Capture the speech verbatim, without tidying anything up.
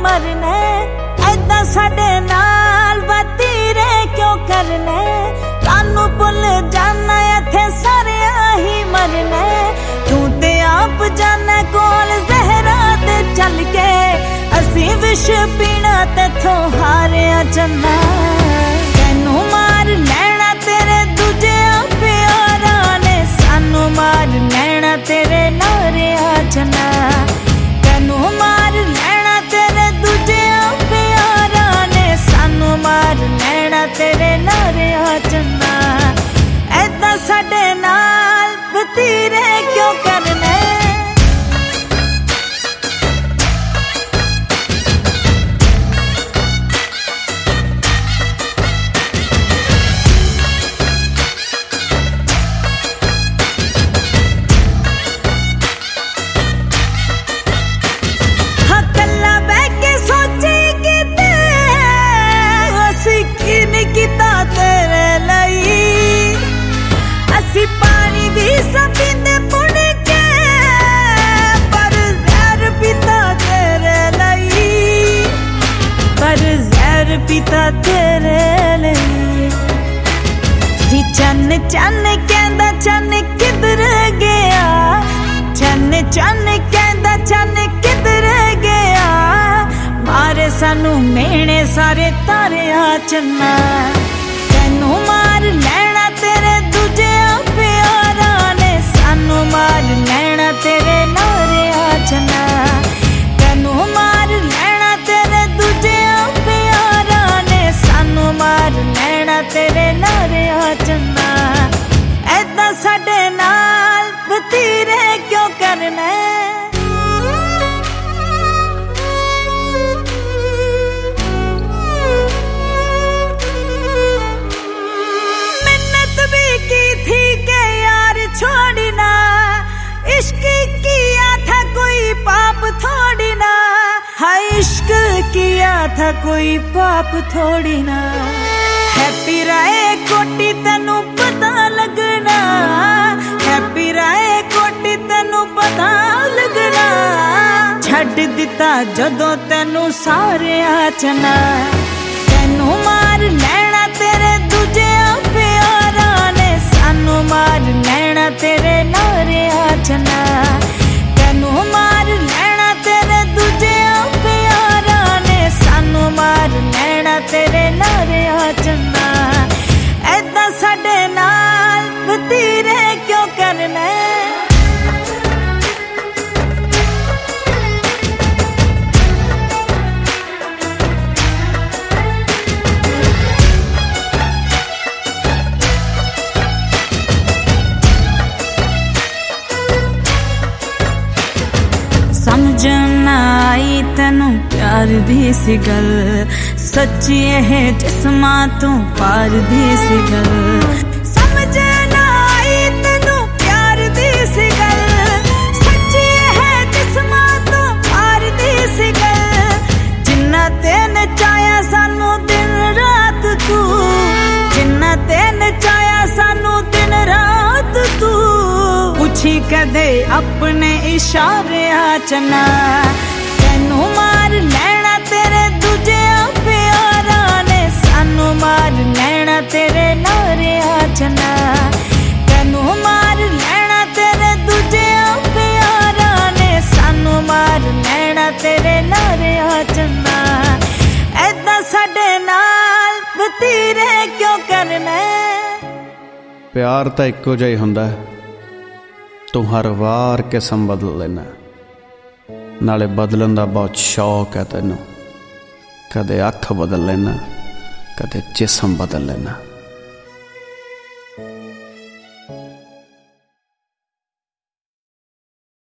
मरने, ऐदा साडे नाल वतीरे क्यों करने। सानू भुल जाना इत्थे सारिया ही मरने, तू ते आप जाना कोल जहरा ते चल के, असी विश पीना तेथों हारिया चन्ना। तैनू मार लैना तेरे दूजे प्यारा ने, सानू मार लैना तेरे नारे चन्ना। तैनू मार लैना तेरे दूजे प्यारा ने, सानू मार लैना तेरे नारे चन्ना। ऐदा साडे नाल वतीरे क्यों करने। पानी भी सब पींदे पुण के, पर जहर पीता तेरे लई, पर जहर पीता तेरे लई। सी चन चन कहंदा चन किधर गया, चन चन कहंदा चन किधर गया। मारे सानू मेहने सारे तारे चन्ना। तैनू मार लैना तेरे दूजे प्यारा ने, सानू मार लैना तेरे नारे चन्ना। तैनू मार लैना तेरे दूजे प्यारा ने, सानू मार लैना तेरे नारे चन्ना। ऐदा साडे नाल वतीरे क्यों करने। छोड़ी ना इश्क किया था कोई पाप थोड़ी ना, हाय इश्क किया था कोई पाप थोड़ी ना। हैप्पी राय कोटी तेनू पता लगना, हैप्पी राय कोटी तेनू पता लगना। छड्ड दिता जदों तेनू सारे चना। तेनू मार लैना तेरे दूजे प्यारा ने, सानू मार लैना तेरे नारे चन्ना। तैनू मार लैना तेरे दूजे प्यारा ने, सानू मार लैना तेरे नारे चन्ना। ऐदा साडे नाल वतीरे क्यों करने। समझना आई तेनू प्यार दी सी गल, सच्ची है जिस्मां तू पार दी सी गल। समझना आई तेनू प्यार दी सी गल, सच्ची है जिस्मां तू पार दी सी गल। जिन्ना तेन चाया सानू दिन रात तू, जिन्ना तेन चाया सानू दिन रात तू। पूछी कदे अपने इशारे चन्ना। तैनू मार लैना तेरे दूजे प्यारा ने, सानू मार लैना तेरे नारे चन्ना। तैनू मार लैना तेरे दूजे प्यारा ने, सानू मार लैना तेरे नारे चन्ना। ऐदा साडे नाल वतीरे क्यों करने। प्यार तां इक्को जिहा ही हुंदा, तू हर वार किस्म बदल लेना। नाले बदलन दा बहुत शौक है तैनू, कदे अख बदल लेना, कदे जिस्म बदल लेना।